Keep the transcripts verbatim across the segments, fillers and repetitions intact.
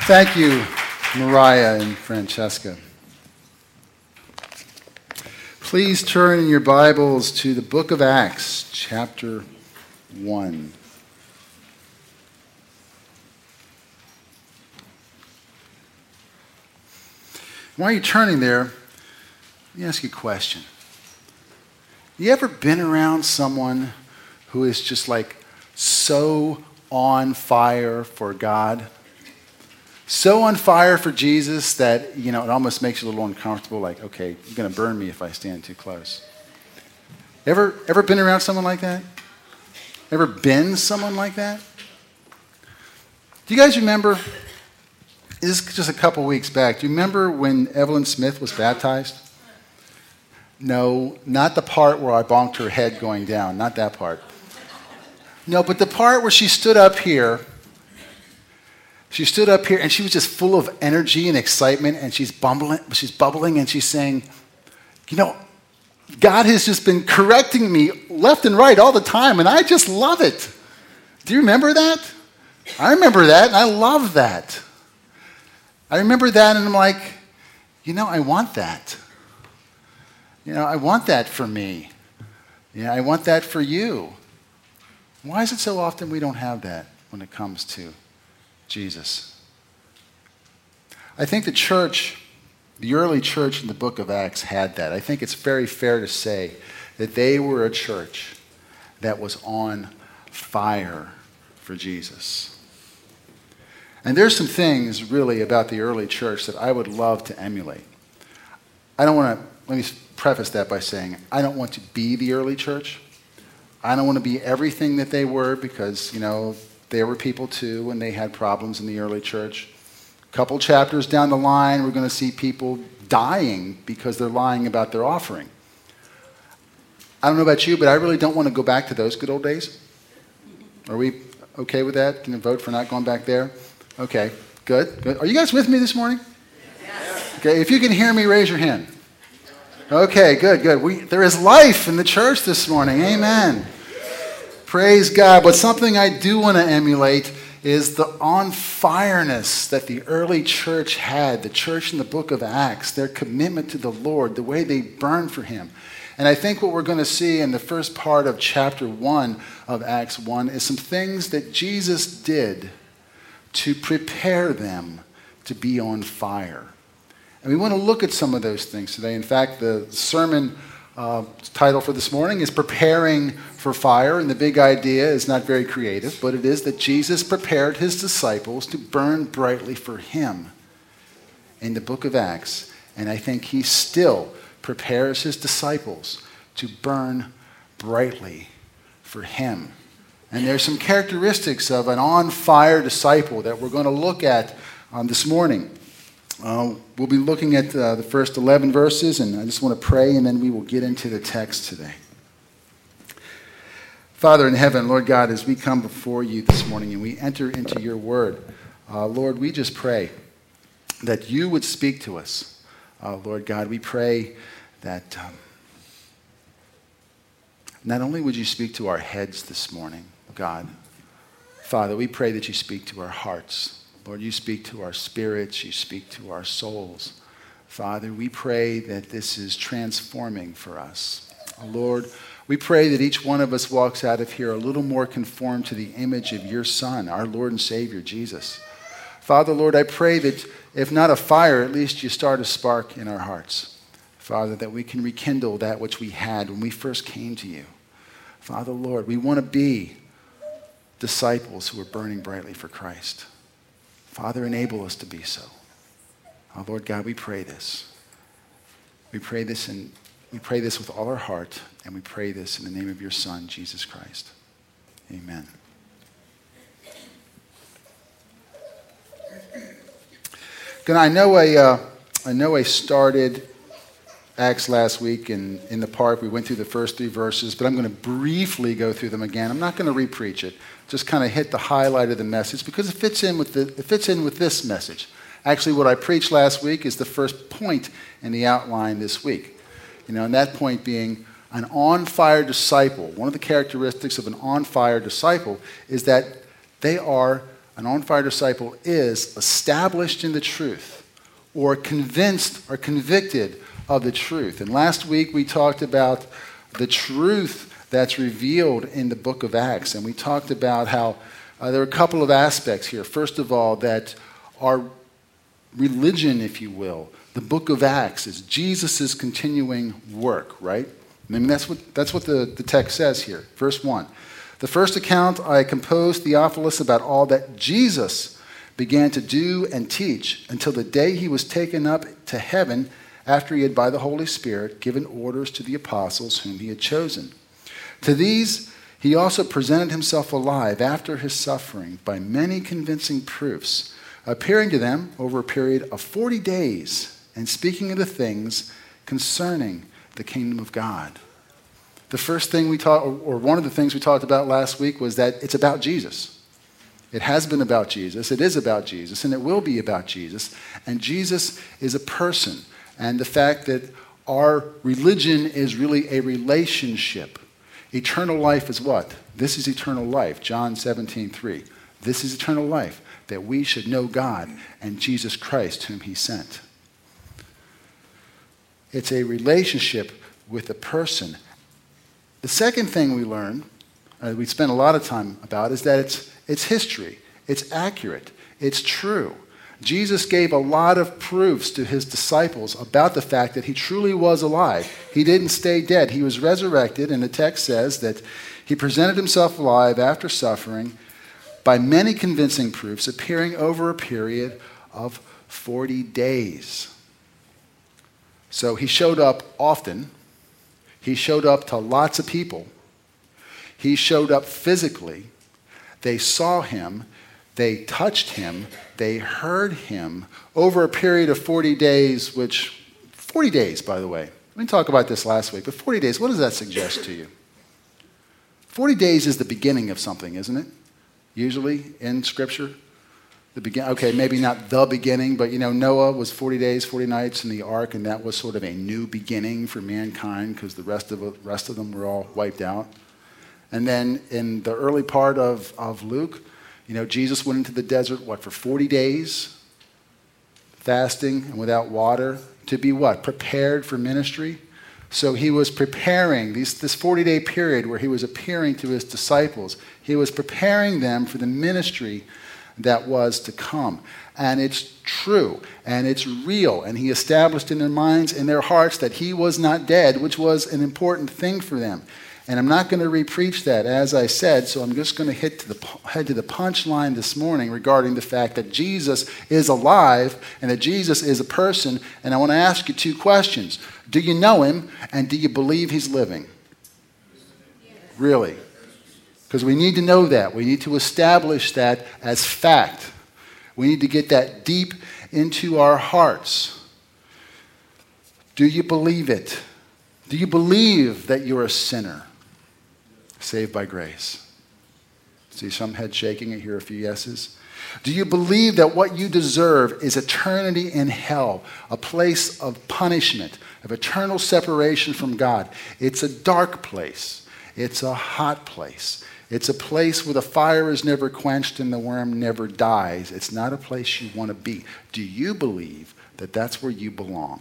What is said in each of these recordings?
Thank you, Mariah and Francesca. Please turn in your Bibles to the book of Acts, chapter one. While you're turning there, let me ask you a question. You ever been around someone who is just like so on fire for God? So on fire for Jesus that, you know, it almost makes you a little uncomfortable, like, okay, you're going to burn me if I stand too close. Ever, ever been around someone like that? Ever been someone like that? Do you guys remember, this is just a couple weeks back, do you remember when Evelyn Smith was baptized? No, not the part where I bonked her head going down, not that part. No, but the part where she stood up here, she stood up here and she was just full of energy and excitement, and she's bumbling, she's bubbling and she's saying, you know, God has just been correcting me left and right all the time, and I just love it. Do you remember that? I remember that, and I love that. I remember that, and I'm like, you know, I want that. You know, I want that for me. Yeah, I want that for you. Why is it so often we don't have that when it comes to Jesus? I think the church, the early church in the book of Acts had that. I think it's very fair to say that they were a church that was on fire for Jesus. And there's some things really about the early church that I would love to emulate. I don't want to, let me preface that by saying, I don't want to be the early church. I don't want to be everything that they were, because, you know, they were people too, and they had problems in the early church. A couple chapters down the line, we're going to see people dying because they're lying about their offering. I don't know about you, but I really don't want to go back to those good old days. Are we okay with that? Can you vote for not going back there? Okay, good, good. Are you guys with me this morning? Yes. Okay, if you can hear me, raise your hand. Okay, good, good. We, there is life in the church this morning. Amen. Praise God. But something I do want to emulate is the on-fireness that the early church had, the church in the book of Acts, their commitment to the Lord, the way they burned for him. And I think what we're going to see in the first part of chapter one of Acts one is some things that Jesus did to prepare them to be on fire. And we want to look at some of those things today. In fact, the sermon uh, title for this morning is Preparing for Fire. And the big idea is not very creative, but it is that Jesus prepared his disciples to burn brightly for him in the book of Acts. And I think he still prepares his disciples to burn brightly for him. And there's some characteristics of an on-fire disciple that we're going to look at um, this morning. Uh, we'll be looking at uh, the first eleven verses, and I just want to pray, and then we will get into the text today. Father in heaven, Lord God, as we come before you this morning and we enter into your word, uh, Lord, we just pray that you would speak to us. Uh, Lord God, we pray that um, not only would you speak to our heads this morning, God, Father, we pray that you speak to our hearts. Lord, you speak to our spirits, you speak to our souls. Father, we pray that this is transforming for us. Lord, we pray that each one of us walks out of here a little more conformed to the image of your Son, our Lord and Savior, Jesus. Father, Lord, I pray that if not a fire, at least you start a spark in our hearts. Father, that we can rekindle that which we had when we first came to you. Father, Lord, we want to be disciples who are burning brightly for Christ. Father, enable us to be so. Oh, Lord God, we pray this. We pray this and we pray this with all our heart, and we pray this in the name of your Son, Jesus Christ. Amen. Good. I know I uh, I know I started Acts last week in, in the park. We went through the first three verses, but I'm going to briefly go through them again. I'm not going to re-preach it. Just kind of hit the highlight of the message because it fits in with the it fits in with this message. Actually, what I preached last week is the first point in the outline this week. You know, and that point being an on-fire disciple. One of the characteristics of an on-fire disciple is that they are An on-fire disciple is established in the truth or convinced or convicted of the truth. And last week we talked about the truth that's revealed in the book of Acts. And we talked about how uh, there are a couple of aspects here. First of all, that our religion, if you will, the book of Acts is Jesus' continuing work, right? I mean, that's what, that's what the, the text says here. Verse one. The first account I composed, Theophilus, about all that Jesus began to do and teach until the day he was taken up to heaven after he had, by the Holy Spirit, given orders to the apostles whom he had chosen. To these he also presented himself alive after his suffering by many convincing proofs, appearing to them over a period of forty days and speaking of the things concerning the kingdom of God. The first thing we talked, or one of the things we talked about last week, was that it's about Jesus. It has been about Jesus, it is about Jesus, and it will be about Jesus. And Jesus is a person. And the fact that our religion is really a relationship. Eternal life is what? This is eternal life. John seventeen three. This is eternal life, that we should know God and Jesus Christ whom he sent. It's a relationship with a person. The second thing we learn, uh, we spend a lot of time about, is that it's, it's history. It's accurate. It's true. Jesus gave a lot of proofs to his disciples about the fact that he truly was alive. He didn't stay dead. He was resurrected, and the text says that he presented himself alive after suffering by many convincing proofs, appearing over a period of forty days. So he showed up often. He showed up to lots of people. He showed up physically. They saw him. They touched him. They heard him over a period of forty days, which, forty days, by the way. We didn't talk about this last week, but forty days, what does that suggest to you? forty days is the beginning of something, isn't it? Usually in Scripture. The begin- okay, maybe not the beginning, but you know, Noah was forty days, forty nights in the ark, and that was sort of a new beginning for mankind because the rest of, the rest of them were all wiped out. And then in the early part of, of Luke, you know, Jesus went into the desert, what, for forty days, fasting and without water, to be what? Prepared for ministry. So he was preparing, these, this forty-day period where he was appearing to his disciples, he was preparing them for the ministry that was to come. And it's true, and it's real, and he established in their minds and their hearts that he was not dead, which was an important thing for them. And I'm not going to repreach that, as I said, so I'm just going to hit to the, head to the punchline this morning regarding the fact that Jesus is alive and that Jesus is a person. And I want to ask you two questions. Do you know him, and do you believe he's living? Yes. Really? Because we need to know that. We need to establish that as fact. We need to get that deep into our hearts. Do you believe it? Do you believe that you're a sinner saved by grace? See some head shaking. I hear a few yeses. Do you believe that what you deserve is eternity in hell, a place of punishment, of eternal separation from God? It's a dark place. It's a hot place. It's a place where the fire is never quenched and the worm never dies. It's not a place you want to be. Do you believe that that's where you belong?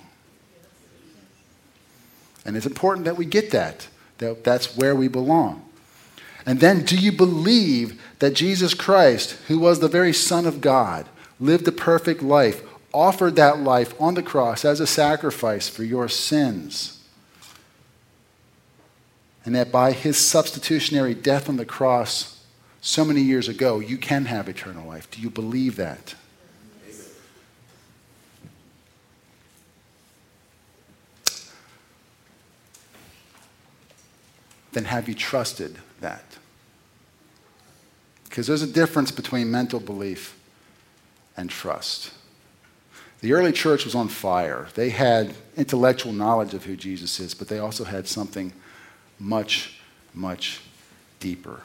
And it's important that we get that, that that's where we belong. And then, do you believe that Jesus Christ, who was the very Son of God, lived a perfect life, offered that life on the cross as a sacrifice for your sins? And that by his substitutionary death on the cross so many years ago, you can have eternal life. Do you believe that? Then have you trusted that? Because there's a difference between mental belief and trust. The early church was on fire. They had intellectual knowledge of who Jesus is, but they also had something much, much deeper.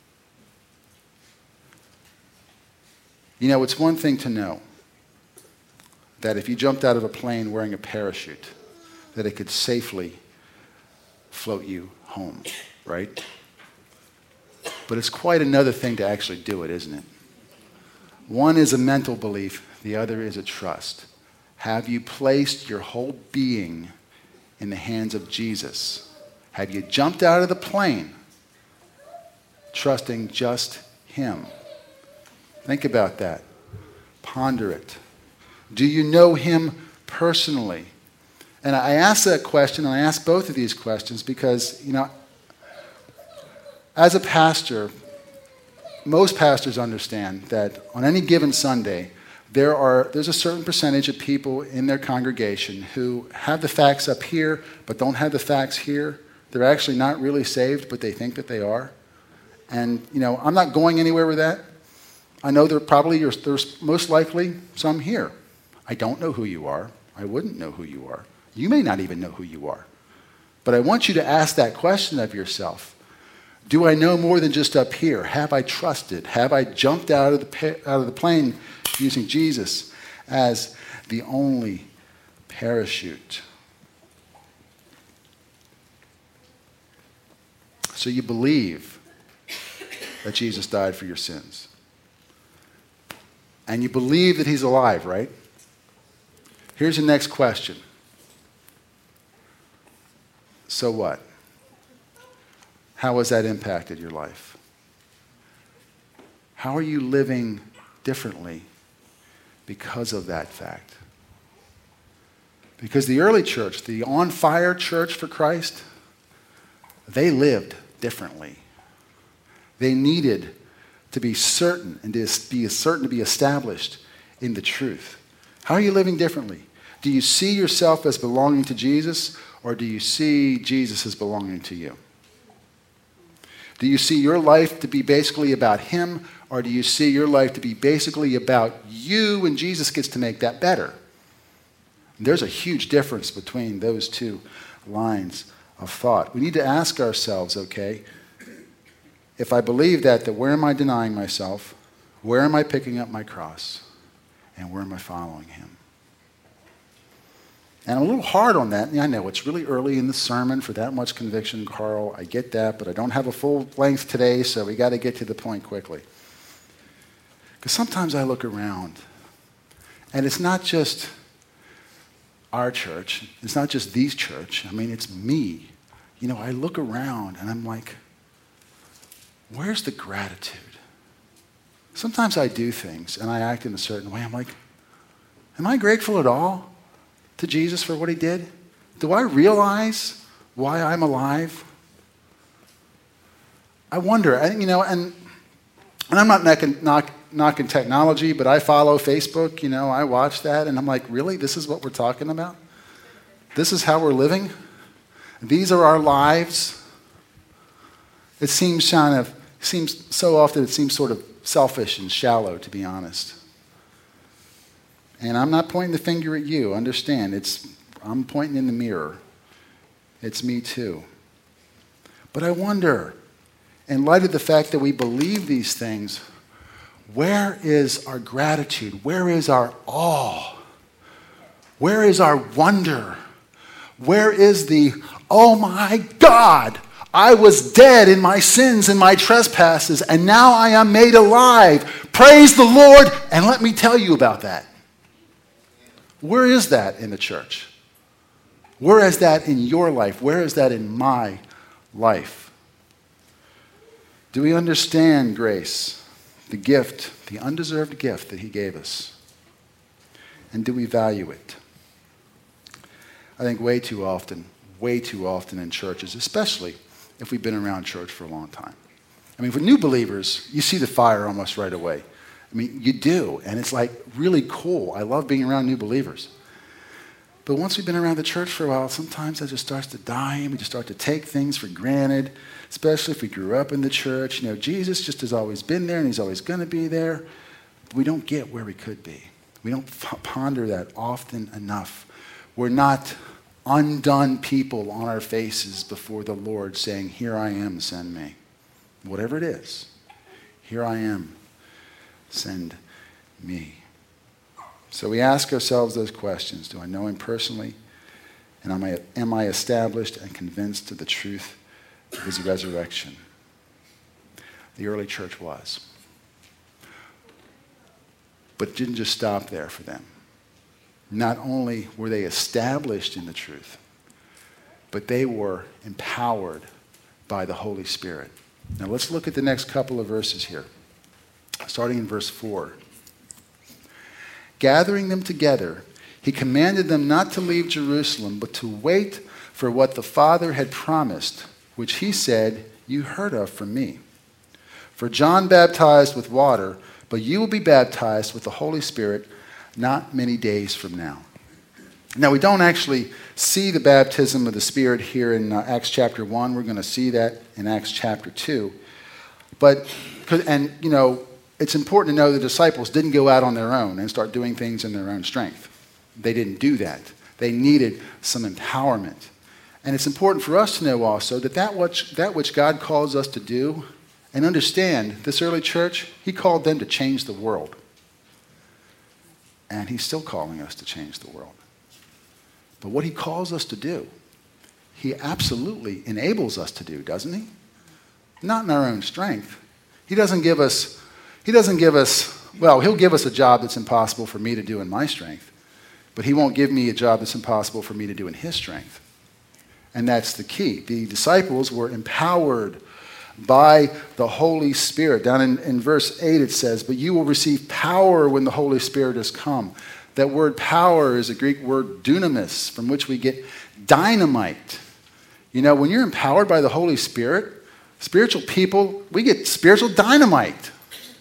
You know, it's one thing to know that if you jumped out of a plane wearing a parachute, that it could safely float you home, right? But it's quite another thing to actually do it, isn't it? One is a mental belief, the other is a trust. Have you placed your whole being in the hands of Jesus? Have you jumped out of the plane trusting just him? Think about that. Ponder it. Do you know him personally? And I ask that question, and I ask both of these questions because, you know, as a pastor, most pastors understand that on any given Sunday, there are there's a certain percentage of people in their congregation who have the facts up here but don't have the facts here. They're actually not really saved, but they think that they are. And, you know, I'm not going anywhere with that. I know there probably there's most likely some here. I don't know who you are. I wouldn't know who you are. You may not even know who you are. But I want you to ask that question of yourself. Do I know more than just up here? Have I trusted? Have I jumped out of the out of the plane using Jesus as the only parachute? So you believe that Jesus died for your sins. And you believe that he's alive, right? Here's the next question. So what? How has that impacted your life? How are you living differently because of that fact? Because the early church, the on-fire church for Christ, they lived differently. They needed to be certain and to be certain to be established in the truth. How are you living differently? Do you see yourself as belonging to Jesus, or do you see Jesus as belonging to you? Do you see your life to be basically about him, or do you see your life to be basically about you, and Jesus gets to make that better? There's a huge difference between those two lines of thought. We need to ask ourselves, okay, if I believe that, that where am I denying myself? Where am I picking up my cross? And where am I following him? And I'm a little hard on that. I know it's really early in the sermon for that much conviction, Carl. I get that, but I don't have a full length today, so we got to get to the point quickly. Because sometimes I look around, and it's not just our church. It's not just these church. I mean, it's me. You know, I look around, and I'm like, where's the gratitude? Sometimes I do things, and I act in a certain way. I'm like, am I grateful at all to Jesus for what he did? Do I realize why I'm alive? I wonder, and, you know, and, and I'm not knocking, knock, knocking technology, but I follow Facebook, you know, I watch that, and I'm like, really? This is what we're talking about? This is how we're living? These are our lives? It seems kind of, seems so often it seems sort of selfish and shallow, to be honest. And I'm not pointing the finger at you. Understand, it's I'm pointing in the mirror. It's me too. But I wonder, in light of the fact that we believe these things, where is our gratitude? Where is our awe? Where is our wonder? Where is the, oh my God, I was dead in my sins and my trespasses, and now I am made alive. Praise the Lord, and let me tell you about that. Where is that in the church? Where is that in your life? Where is that in my life? Do we understand grace, the gift, the undeserved gift that he gave us? And do we value it? I think way too often, way too often in churches, especially if we've been around church for a long time. I mean, for new believers, you see the fire almost right away. I mean, you do, and it's like really cool. I love being around new believers. But once we've been around the church for a while, sometimes that just starts to die, and we just start to take things for granted, especially if we grew up in the church. You know, Jesus just has always been there, and he's always going to be there. We don't get where we could be. We don't f- ponder that often enough. We're not undone people on our faces before the Lord saying, here I am, send me. Whatever it is, here I am. Send me. So we ask ourselves those questions. Do I know him personally? And am I, am I established and convinced of the truth of his resurrection? The early church was. But it didn't just stop there for them. Not only were they established in the truth, but they were empowered by the Holy Spirit. Now let's look at the next couple of verses here, starting in verse four. Gathering them together, he commanded them not to leave Jerusalem, but to wait for what the Father had promised, which he said, you heard of from me. For John baptized with water, but you will be baptized with the Holy Spirit not many days from now. Now, we don't actually see the baptism of the Spirit here in uh, Acts chapter one. We're going to see that in Acts chapter two. But, and, you know, it's important to know the disciples didn't go out on their own and start doing things in their own strength. They didn't do that. They needed some empowerment. And it's important for us to know also that that which, that which God calls us to do, and understand, this early church, he called them to change the world. And he's still calling us to change the world. But what he calls us to do, he absolutely enables us to do, doesn't he? Not in our own strength. He doesn't give us, he doesn't give us, well, he'll give us a job that's impossible for me to do in my strength. But he won't give me a job that's impossible for me to do in his strength. And that's the key. The disciples were empowered by the Holy Spirit. Down in, in verse eight it says, but you will receive power when the Holy Spirit has come. That word power is a Greek word dunamis, from which we get dynamite. You know, when you're empowered by the Holy Spirit, spiritual people, we get spiritual dynamite.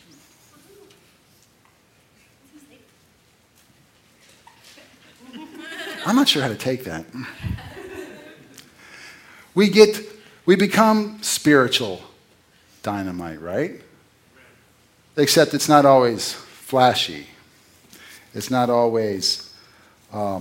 I'm not sure how to take that. We get, we become spiritual dynamite, right? Except it's not always flashy. It's not always um,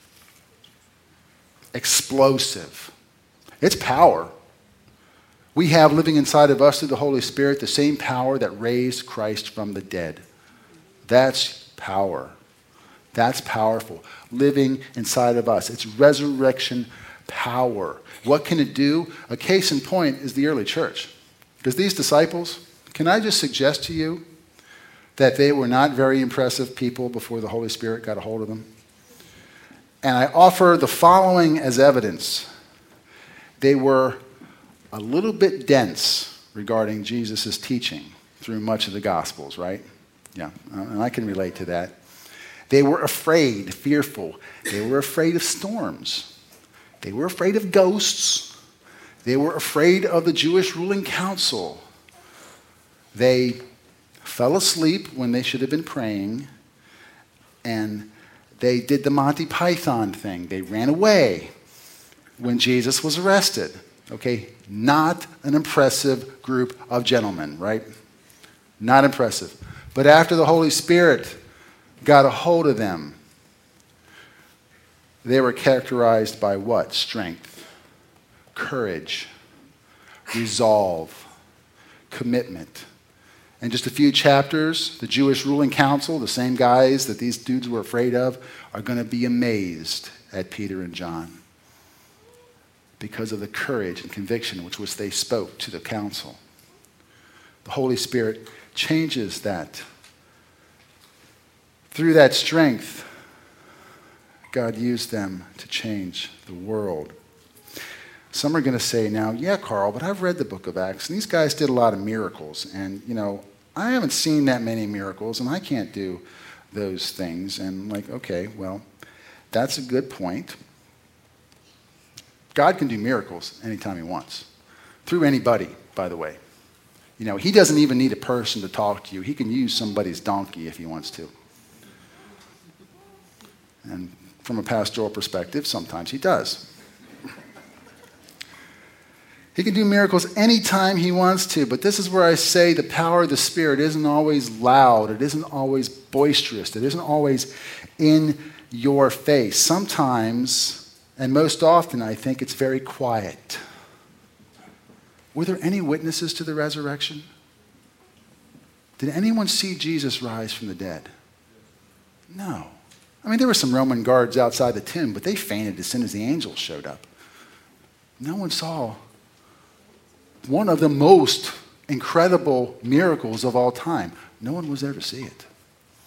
explosive. It's power. We have living inside of us through the Holy Spirit the same power that raised Christ from the dead. That's power. That's powerful. Living inside of us. It's resurrection power. What can it do? A case in point is the early church. Because these disciples, can I just suggest to you that they were not very impressive people before the Holy Spirit got a hold of them? And I offer the following as evidence. They were a little bit dense regarding Jesus' teaching through much of the Gospels, right? Yeah, and I can relate to that. They were afraid, fearful. They were afraid of storms. They were afraid of ghosts. They were afraid of the Jewish ruling council. They fell asleep when they should have been praying. And they did the Monty Python thing. They ran away when Jesus was arrested. Okay, not an impressive group of gentlemen, right? Not impressive. But after the Holy Spirit got a hold of them, they were characterized by what? Strength, courage, resolve, commitment. In just a few chapters, the Jewish ruling council, the same guys that these dudes were afraid of, are going to be amazed at Peter and John because of the courage and conviction with which they spoke to the council. The Holy Spirit changes that. Through that strength, God used them to change the world. Some are going to say now, yeah, Carl, but I've read the book of Acts, and these guys did a lot of miracles. And, you know, I haven't seen that many miracles, and I can't do those things. And like, okay, well, that's a good point. God can do miracles anytime he wants. Through anybody, by the way. You know, he doesn't even need a person to talk to you. He can use somebody's donkey if he wants to. And from a pastoral perspective, sometimes he does. He can do miracles anytime he wants to, but this is where I say the power of the Spirit isn't always loud. It isn't always boisterous. It isn't always in your face. Sometimes, and most often, I think it's very quiet. Were there any witnesses to the resurrection? Did anyone see Jesus rise from the dead? No. I mean, there were some Roman guards outside the tomb, but they fainted as soon as the angels showed up. No one saw one of the most incredible miracles of all time. No one was there to see it.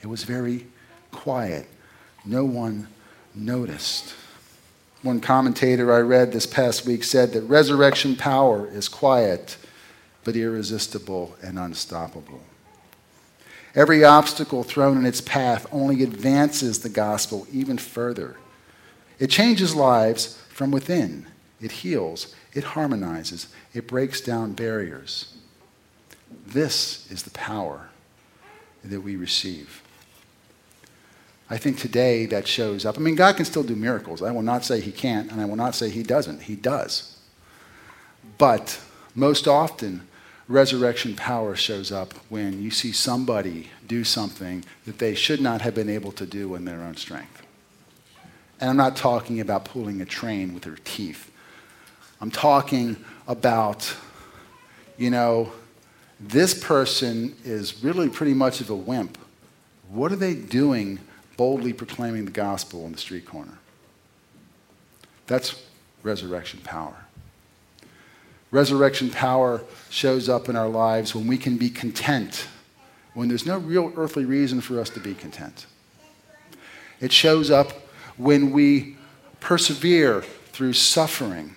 It was very quiet. No one noticed. One commentator I read this past week said that resurrection power is quiet, but irresistible and unstoppable. Every obstacle thrown in its path only advances the gospel even further. It changes lives from within. It heals. It harmonizes. It breaks down barriers. This is the power that we receive. I think today that shows up. I mean, God can still do miracles. I will not say he can't, and I will not say he doesn't. He does. But most often, resurrection power shows up when you see somebody do something that they should not have been able to do in their own strength. And I'm not talking about pulling a train with their teeth. I'm talking about, you know, this person is really pretty much of a wimp. What are they doing boldly proclaiming the gospel on the street corner? That's resurrection power. Resurrection power shows up in our lives when we can be content, when there's no real earthly reason for us to be content. It shows up when we persevere through suffering,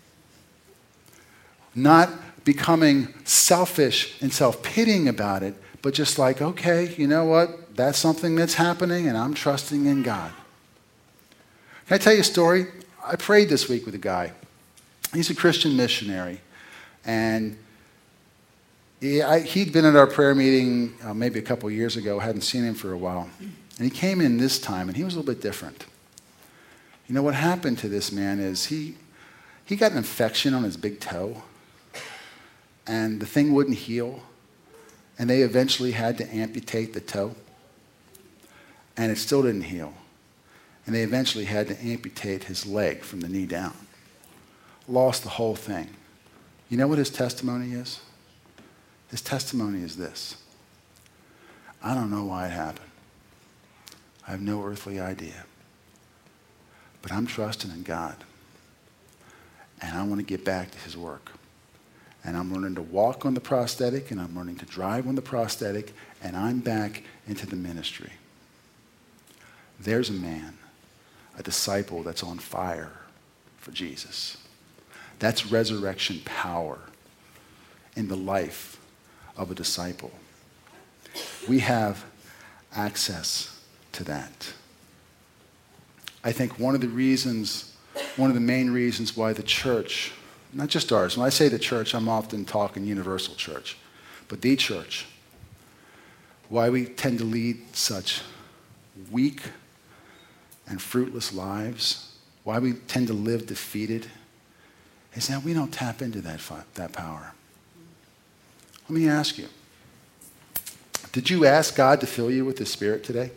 not becoming selfish and self-pitying about it, but just like, okay, you know what? That's something that's happening, and I'm trusting in God. Can I tell you a story? I prayed this week with a guy. He's a Christian missionary, and he, I, he'd been at our prayer meeting uh, maybe a couple years ago. Hadn't seen him for a while, and he came in this time, and he was a little bit different. You know what happened to this man is he he got an infection on his big toe, and the thing wouldn't heal, and they eventually had to amputate the toe, and it still didn't heal, and they eventually had to amputate his leg from the knee down. Lost the whole thing. You know what his testimony is? His testimony is this: I don't know why it happened. I have no earthly idea. But I'm trusting in God. And I want to get back to his work. And I'm learning to walk on the prosthetic, and I'm learning to drive on the prosthetic, and I'm back into the ministry. There's a man, a disciple that's on fire for Jesus. That's resurrection power in the life of a disciple. We have access to that. I think one of the reasons, one of the main reasons why the church, not just ours, when I say the church, I'm often talking universal church, but the church, why we tend to lead such weak and fruitless lives, why we tend to live defeated, is that we don't tap into that, that power. Let me ask you, did you ask God to fill you with His Spirit today?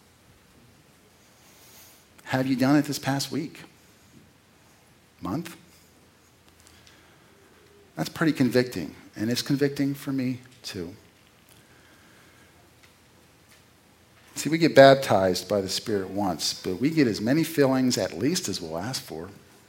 Have you done it this past week? Month? That's pretty convicting, and it's convicting for me too. See, we get baptized by the Spirit once, but we get as many fillings at least as we'll ask for.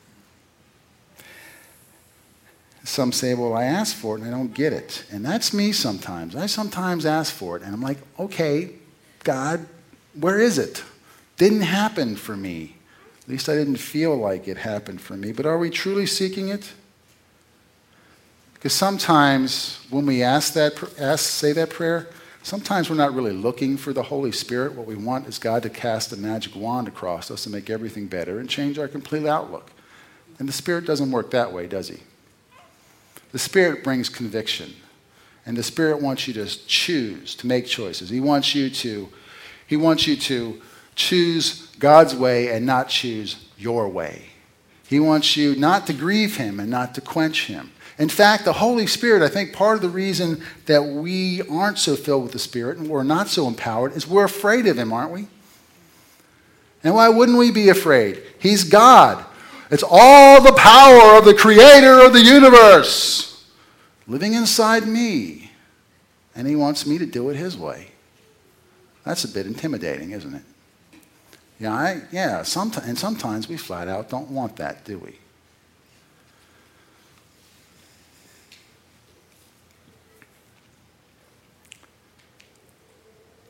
Some say, well, I asked for it and I don't get it. And that's me sometimes. I sometimes ask for it and I'm like, okay, God, where is it? Didn't happen for me. At least I didn't feel like it happened for me. But are we truly seeking it? Because sometimes when we ask that, ask, say that prayer, sometimes we're not really looking for the Holy Spirit. What we want is God to cast a magic wand across us and make everything better and change our complete outlook. And the Spirit doesn't work that way, does He? The Spirit brings conviction. And the Spirit wants you to choose, to make choices. He wants you to, He wants you to choose God's way and not choose your way. He wants you not to grieve Him and not to quench Him. In fact, the Holy Spirit, I think part of the reason that we aren't so filled with the Spirit and we're not so empowered is we're afraid of Him, aren't we? And why wouldn't we be afraid? He's God. It's all the power of the Creator of the universe living inside me. And He wants me to do it His way. That's a bit intimidating, isn't it? Yeah, I, yeah. Sometimes, and sometimes we flat out don't want that, do we?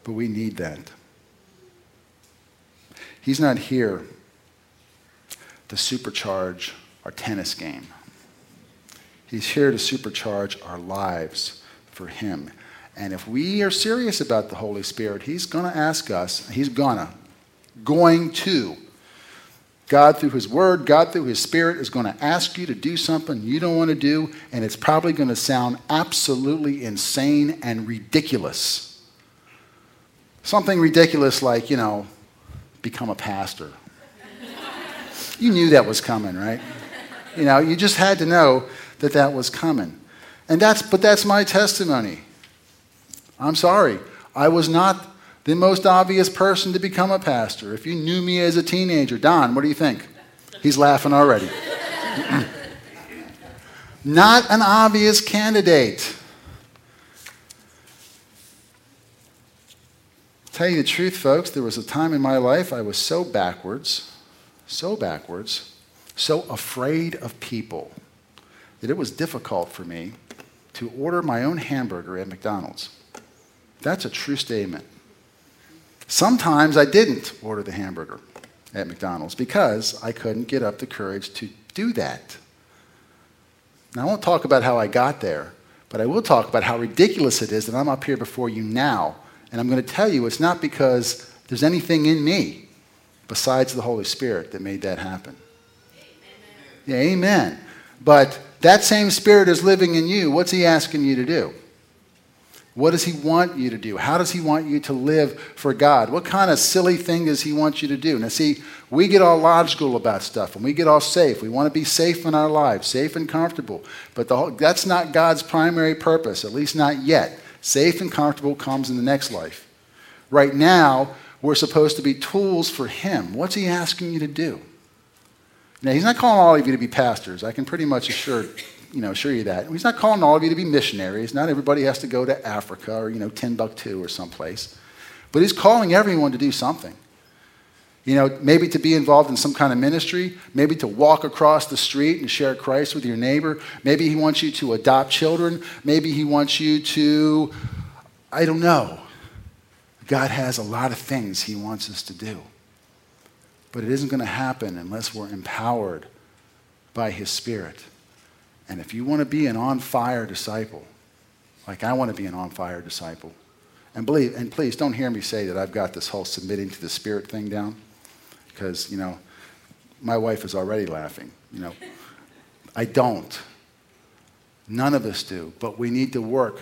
But we need that. He's not here to supercharge our tennis game. He's here to supercharge our lives for him. And if we are serious about the Holy Spirit, he's going to ask us, he's gonna, going to. God through his word, God through his Spirit is going to ask you to do something you don't want to do, and it's probably going to sound absolutely insane and ridiculous. Something ridiculous like, you know, become a pastor. You knew that was coming, right? You know, you just had to know that that was coming. And that's, but that's my testimony. I'm sorry. I was not the most obvious person to become a pastor. If you knew me as a teenager, Don, what do you think? He's laughing already. Not an obvious candidate. Tell you the truth, folks, there was a time in my life I was so backwards, so backwards, so afraid of people that it was difficult for me to order my own hamburger at McDonald's. That's a true statement. Sometimes I didn't order the hamburger at McDonald's because I couldn't get up the courage to do that. Now, I won't talk about how I got there, but I will talk about how ridiculous it is that I'm up here before you now. And I'm going to tell you it's not because there's anything in me besides the Holy Spirit that made that happen. Amen. Yeah, amen. But that same Spirit is living in you. What's he asking you to do? What does he want you to do? How does he want you to live for God? What kind of silly thing does he want you to do? Now see, we get all logical about stuff and we get all safe. We want to be safe in our lives, safe and comfortable. But the whole, that's not God's primary purpose, at least not yet. Safe and comfortable comes in the next life. Right now, we're supposed to be tools for him. What's he asking you to do? Now, he's not calling all of you to be pastors. I can pretty much assure You know, assure you that. He's not calling all of you to be missionaries. Not everybody has to go to Africa or, you know, Timbuktu or someplace. But he's calling everyone to do something. You know, maybe to be involved in some kind of ministry. Maybe to walk across the street and share Christ with your neighbor. Maybe he wants you to adopt children. Maybe he wants you to, I don't know. God has a lot of things he wants us to do. But it isn't going to happen unless we're empowered by his Spirit. And if you want to be an on-fire disciple, like I want to be an on-fire disciple, and believe, and please don't hear me say that I've got this whole submitting to the Spirit thing down, because, you know, my wife is already laughing. You know, I don't. None of us do, but we need to work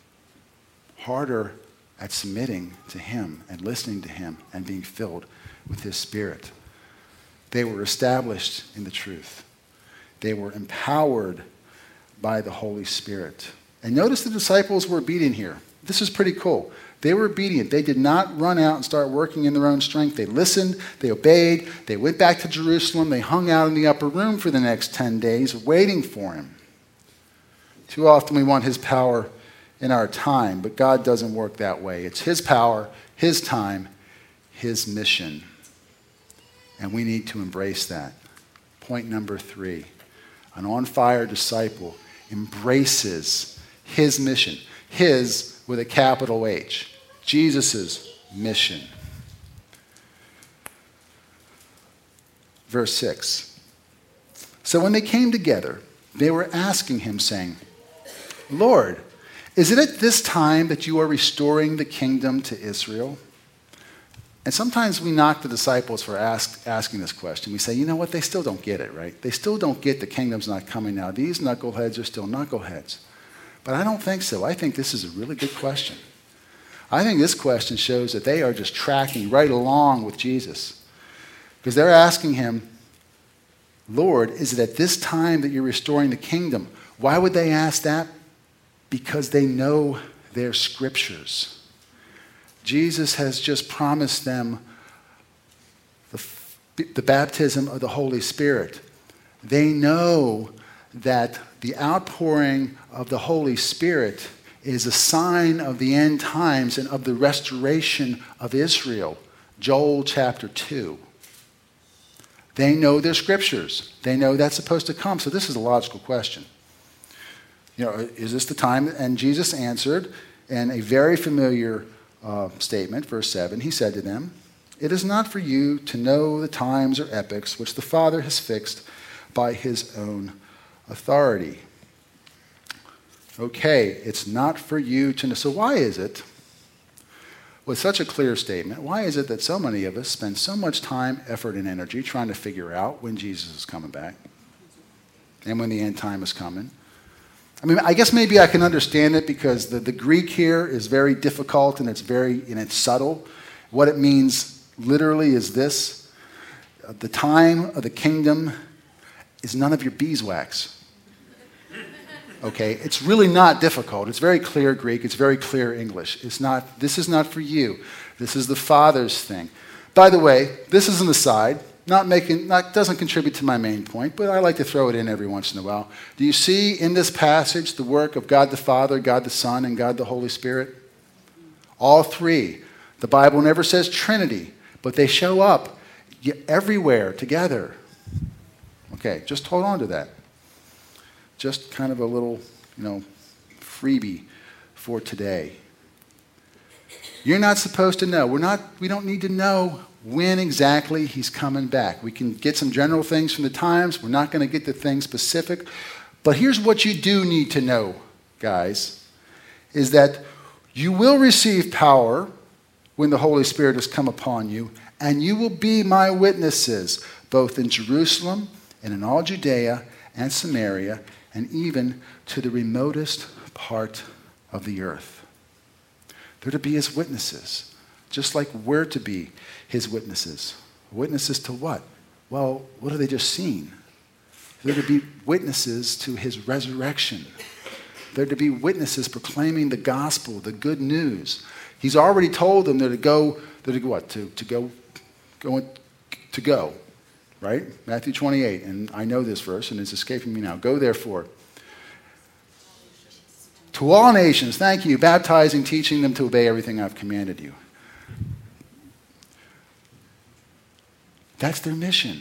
harder at submitting to him and listening to him and being filled with his Spirit. They were established in the truth. They were empowered by the Holy Spirit. And notice the disciples were obedient here. This is pretty cool. They were obedient. They did not run out and start working in their own strength. They listened. They obeyed. They went back to Jerusalem. They hung out in the upper room for the next ten days waiting for him. Too often we want his power in our time, but God doesn't work that way. It's his power, his time, his mission. And we need to embrace that. Point number three. An on-fire disciple embraces his mission. His with a capital H. Jesus' mission. Verse six. So when they came together, they were asking him, saying, Lord, is it at this time that you are restoring the kingdom to Israel? And sometimes we knock the disciples for ask, asking this question. We say, you know what, they still don't get it, right? They still don't get the kingdom's not coming now. These knuckleheads are still knuckleheads. But I don't think so. I think this is a really good question. I think this question shows that they are just tracking right along with Jesus. Because they're asking him, Lord, is it at this time that you're restoring the kingdom? Why would they ask that? Because they know their scriptures. Jesus has just promised them the, the baptism of the Holy Spirit. They know that the outpouring of the Holy Spirit is a sign of the end times and of the restoration of Israel. Joel chapter two. They know their scriptures. They know that's supposed to come. So this is a logical question. You know, is this the time? And Jesus answered in a very familiar uh, statement, verse seven, he said to them, "It is not for you to know the times or epochs which the Father has fixed by his own authority." Okay, it's not for you to know. So why is it, with such a clear statement, why is it that so many of us spend so much time, effort, and energy trying to figure out when Jesus is coming back and when the end time is coming? I mean, I guess maybe I can understand it because the, the Greek here is very difficult and it's very and it's subtle. What it means literally is this: the time of the kingdom is none of your beeswax. Okay, it's really not difficult. It's very clear Greek. It's very clear English. It's not. This is not for you. This is the Father's thing. By the way, this is an aside. Not making, not doesn't contribute to my main point, but I like to throw it in every once in a while. Do you see in this passage the work of God the Father, God the Son, and God the Holy Spirit? All three. The Bible never says Trinity, but they show up everywhere together. Okay, just hold on to that. Just kind of a little, you know, freebie for today. You're not supposed to know. We're not. We don't need to know when exactly he's coming back. We can get some general things from the times. We're not going to get to things specific. But here's what you do need to know, guys, is that you will receive power when the Holy Spirit has come upon you, and you will be my witnesses, both in Jerusalem and in all Judea and Samaria, and even to the remotest part of the earth. They're to be his witnesses, just like we're to be his witnesses. Witnesses to what? Well, what have they just seen? They're to be witnesses to his resurrection. They're to be witnesses proclaiming the gospel, the good news. He's already told them they're to go, they're to go what? To, to go, go, to go, right? Matthew twenty-eight, and I know this verse, and it's escaping me now. Go therefore to all nations, thank you, baptizing, teaching them to obey everything I've commanded you. That's their mission.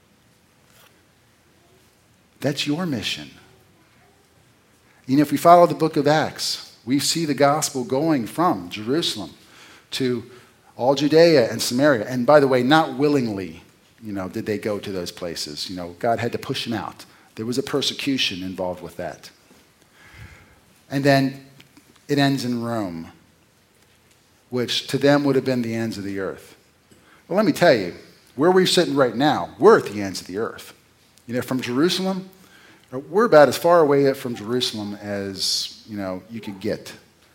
That's your mission. You know, if we follow the book of Acts, we see the gospel going from Jerusalem to all Judea and Samaria. And by the way, not willingly, you know, did they go to those places. You know, God had to push them out. There was a persecution involved with that. And then it ends in Rome, which to them would have been the ends of the earth. Well, let me tell you, where we're sitting right now, we're at the ends of the earth. You know, from Jerusalem, we're about as far away from Jerusalem as, you know, you could get.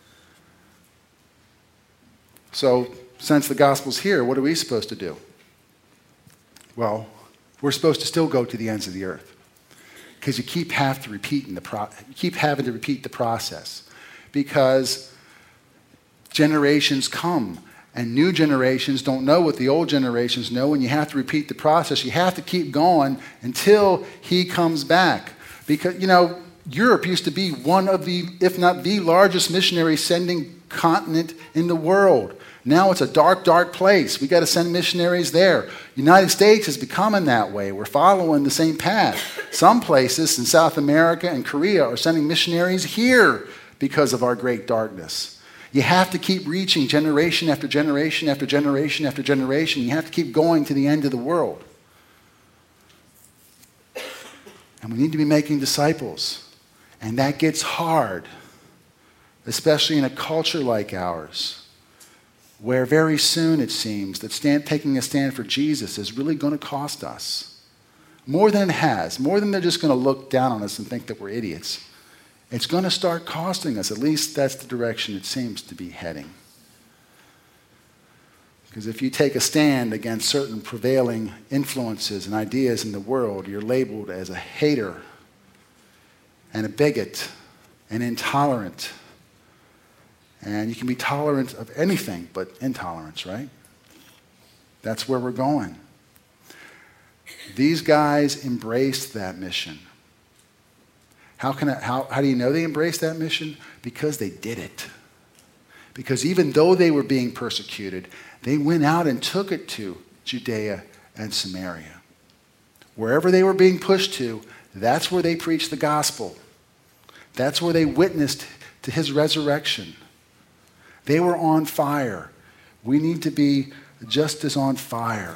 So, since the gospel's here, what are we supposed to do? Well, we're supposed to still go to the ends of the earth. Because you keep have to repeat in the pro- you keep having to repeat the process. Because generations come, and new generations don't know what the old generations know, and you have to repeat the process. You have to keep going until he comes back. Because, you know, Europe used to be one of the, if not the largest missionary sending continent in the world. Now it's a dark, dark place. We got to send missionaries there. United States is becoming that way. We're following the same path. Some places in South America and Korea are sending missionaries here because of our great darkness. You have to keep reaching generation after generation after generation after generation. You have to keep going to the end of the world. And we need to be making disciples. And that gets hard, especially in a culture like ours, where very soon it seems that stand, taking a stand for Jesus is really going to cost us. More than it has. More than they're just going to look down on us and think that we're idiots. It's going to start costing us. At least that's the direction it seems to be heading. Because if you take a stand against certain prevailing influences and ideas in the world, you're labeled as a hater and a bigot and intolerant. And you can be tolerant of anything but intolerance, right? That's where we're going. These guys embraced that mission. How, can I, how, how do you know they embraced that mission? Because they did it. Because even though they were being persecuted, they went out and took it to Judea and Samaria. Wherever they were being pushed to, that's where they preached the gospel. That's where they witnessed to his resurrection. They were on fire. We need to be just as on fire.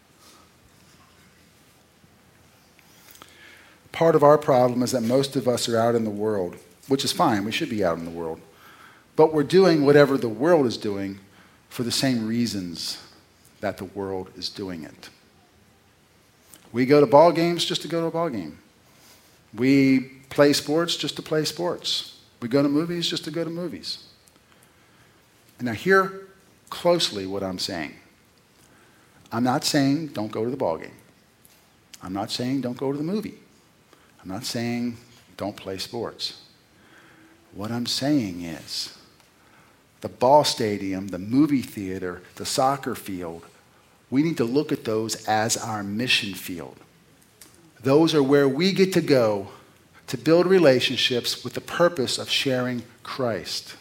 Part of our problem is that most of us are out in the world, which is fine. We should be out in the world. But we're doing whatever the world is doing for the same reasons that the world is doing it. We go to ball games just to go to a ball game. We play sports just to play sports. We go to movies just to go to movies. And now hear closely what I'm saying. I'm not saying don't go to the ball game. I'm not saying don't go to the movie. I'm not saying don't play sports. What I'm saying is the ball stadium, the movie theater, the soccer field, we need to look at those as our mission field. Those are where we get to go to build relationships with the purpose of sharing Christ.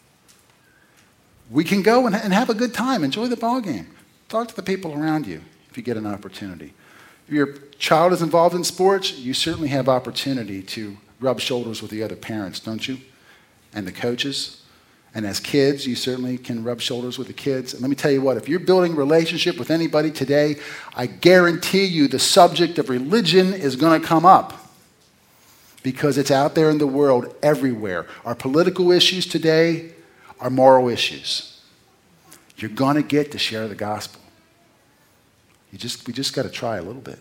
We can go and, and have a good time, enjoy the ball game. Talk to the people around you if you get an opportunity. If your child is involved in sports, you certainly have opportunity to rub shoulders with the other parents, don't you? And the coaches. And as kids, you certainly can rub shoulders with the kids. And let me tell you what, if you're building a relationship with anybody today, I guarantee you the subject of religion is going to come up. Because it's out there in the world everywhere. Our political issues today are moral issues. You're going to get to share the gospel. You just, we just got to try a little bit.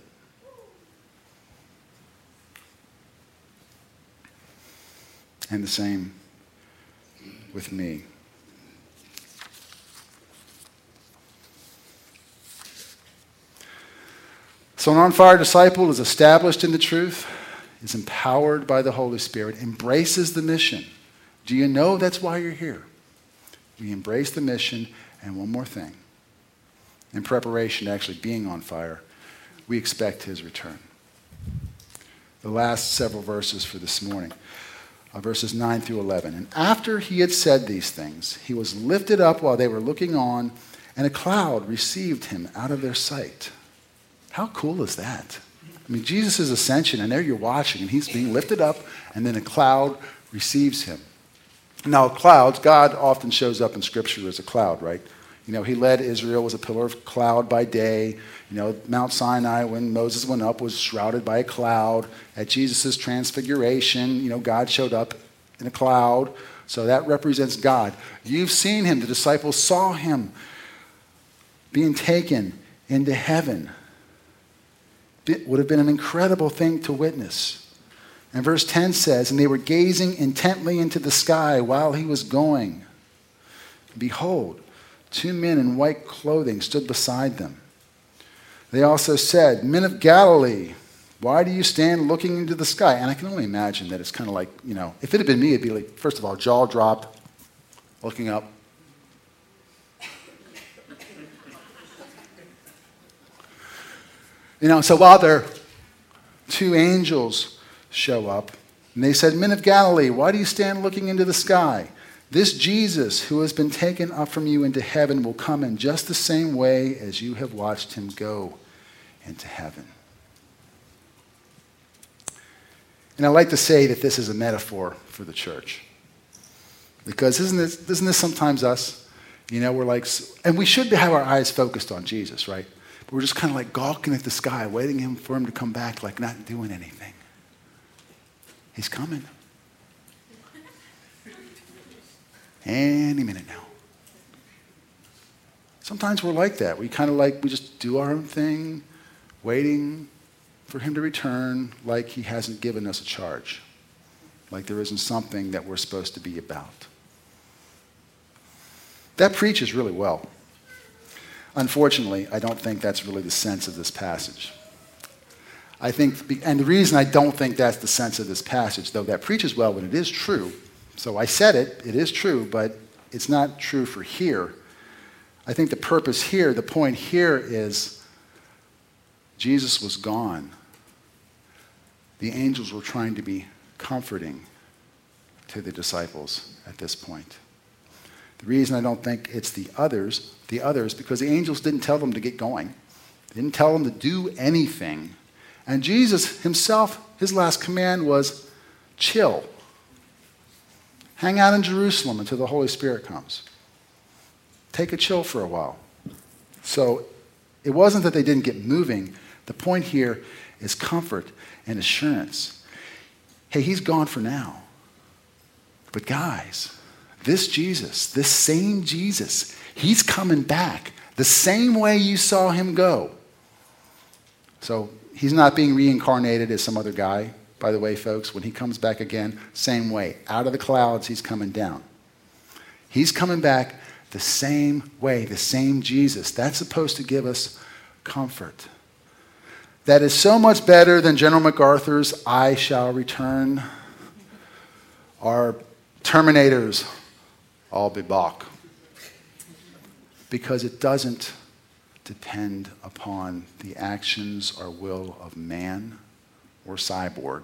And the same with me. So an on-fire disciple is established in the truth, is empowered by the Holy Spirit, embraces the mission. Do you know that's why you're here? We embrace the mission, and one more thing. In preparation to actually being on fire, we expect his return. The last several verses for this morning. Uh, verses nine through eleven. And after he had said these things, he was lifted up while they were looking on, and a cloud received him out of their sight. How cool is that? I mean, Jesus' ascension, and there you're watching, and he's being lifted up, and then a cloud receives him. Now, clouds, God often shows up in Scripture as a cloud, right? You know, he led Israel as a pillar of cloud by day. You know, Mount Sinai, when Moses went up, was shrouded by a cloud. At Jesus' transfiguration, you know, God showed up in a cloud. So that represents God. You've seen him. The disciples saw him being taken into heaven. It would have been an incredible thing to witness. And verse ten says, and they were gazing intently into the sky while he was going. Behold, two men in white clothing stood beside them. They also said, Men of Galilee, why do you stand looking into the sky? And I can only imagine that it's kind of like, you know, if it had been me, it'd be like, first of all, jaw dropped, looking up. You know, so while their two angels show up, and they said, Men of Galilee, why do you stand looking into the sky? This Jesus who has been taken up from you into heaven will come in just the same way as you have watched him go into heaven. And I like to say that this is a metaphor for the church. Because isn't this, isn't this sometimes us? You know, we're like, and we should have our eyes focused on Jesus, right? But we're just kind of like gawking at the sky, waiting for him to come back, like not doing anything. He's coming. Any minute now. Sometimes we're like that. We kind of like, we just do our own thing, waiting for him to return like he hasn't given us a charge, like there isn't something that we're supposed to be about. That preaches really well. Unfortunately, I don't think that's really the sense of this passage. I think, and the reason I don't think that's the sense of this passage, though that preaches well when it is true, so I said it, it is true, but it's not true for here. I think the purpose here, the point here is Jesus was gone. The angels were trying to be comforting to the disciples at this point. The reason I don't think it's the others, the others, because the angels didn't tell them to get going. They didn't tell them to do anything. And Jesus himself, his last command was chill. Hang out in Jerusalem until the Holy Spirit comes. take a chill for a while. So it wasn't that they didn't get moving. The point here is comfort and assurance. Hey, he's gone for now. But guys, this Jesus, this same Jesus, he's coming back the same way you saw him go. So he's not being reincarnated as some other guy. By the way, folks, when he comes back again, same way. Out of the clouds, he's coming down. He's coming back the same way, the same Jesus. That's supposed to give us comfort. That is so much better than General MacArthur's I shall return, or Terminator's I'll be back. Because it doesn't depend upon the actions or will of man or cyborg.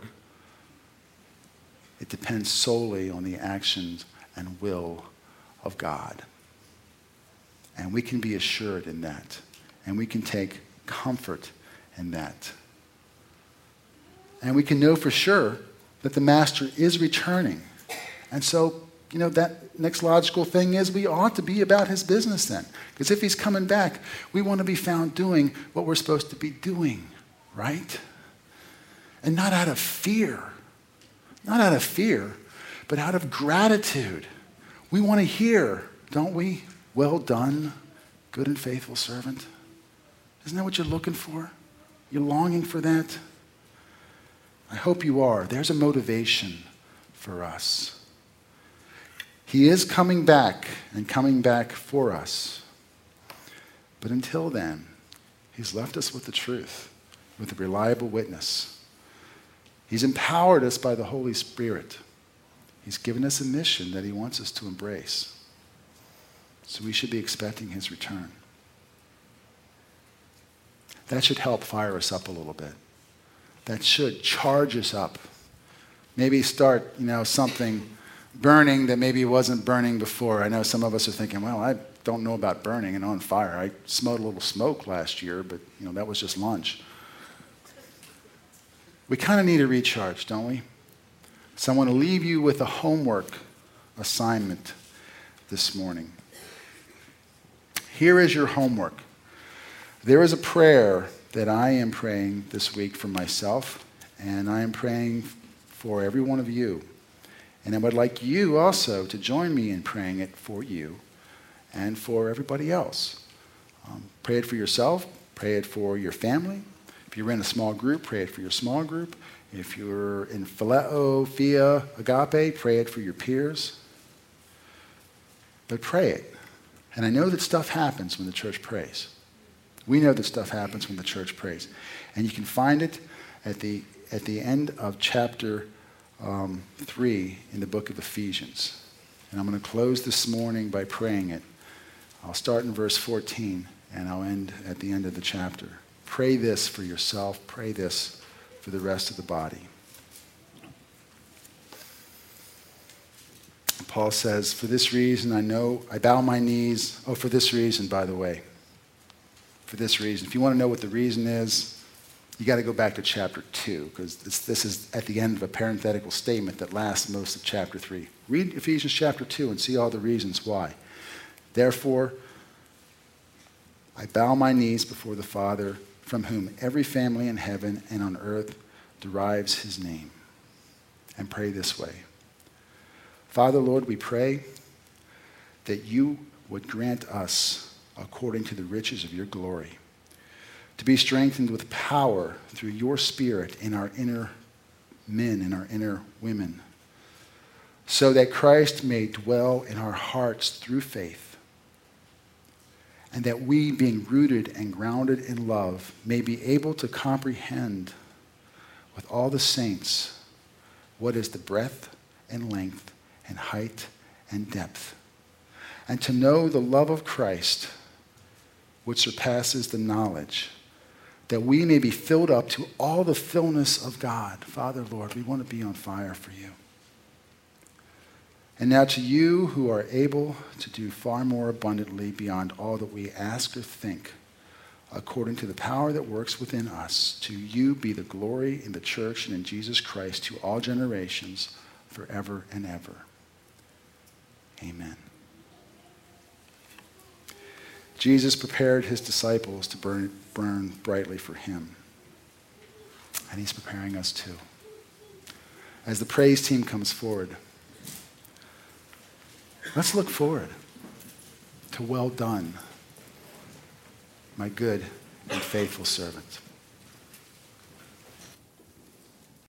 It depends solely on the actions and will of God. And we can be assured in that. And we can take comfort in that. And we can know for sure that the Master is returning. And so, you know, that next logical thing is we ought to be about his business then. Because if he's coming back, we want to be found doing what we're supposed to be doing, right? And not out of fear. Not out of fear, but out of gratitude. We want to hear, don't we? Well done, good and faithful servant. Isn't that what you're looking for? You're longing for that? I hope you are. There's a motivation for us. He is coming back and coming back for us. But until then, he's left us with the truth, with a reliable witness. He's empowered us by the Holy Spirit. He's given us a mission that he wants us to embrace. So we should be expecting his return. That should help fire us up a little bit. That should charge us up. Maybe start, you know, something burning that maybe wasn't burning before. I know some of us are thinking, well, I don't know about burning and on fire. I smelled a little smoke last year, but, you know, that was just lunch. We kind of need a recharge, don't we? So I want to leave you with a homework assignment this morning. Here is your homework. There is a prayer that I am praying this week for myself, and I am praying for every one of you. And I would like you also to join me in praying it for you and for everybody else. Um, pray it for yourself. Pray it for your family. If you're in a small group, pray it for your small group. If you're in phileo, phia, agape, pray it for your peers. But pray it. And I know that stuff happens when the church prays. We know that stuff happens when the church prays. And you can find it at the, at the end of chapter um, three in the book of Ephesians. And I'm going to close this morning by praying it. I'll start in verse fourteen, and I'll end at the end of the chapter. Pray this for yourself. Pray this for the rest of the body. Paul says, for this reason, I know, I bow my knees. Oh, for this reason, by the way. For this reason. If you want to know what the reason is, you got to go back to chapter two, because this, this is at the end of a parenthetical statement that lasts most of chapter three. Read Ephesians chapter two and see all the reasons why. Therefore, I bow my knees before the Father, from whom every family in heaven and on earth derives his name, and pray this way. Father, Lord, we pray that you would grant us, according to the riches of your glory, to be strengthened with power through your Spirit in our inner men and our inner women, so that Christ may dwell in our hearts through faith, and that we, being rooted and grounded in love, may be able to comprehend with all the saints what is the breadth and length and height and depth, and to know the love of Christ, which surpasses the knowledge, that we may be filled up to all the fullness of God. Father, Lord, we want to be on fire for you. And now to you who are able to do far more abundantly beyond all that we ask or think, according to the power that works within us, to you be the glory in the church and in Jesus Christ to all generations, forever and ever. Amen. Jesus prepared his disciples to burn, burn brightly for him. And he's preparing us too. As the praise team comes forward, let's look forward to well done, my good and faithful servant.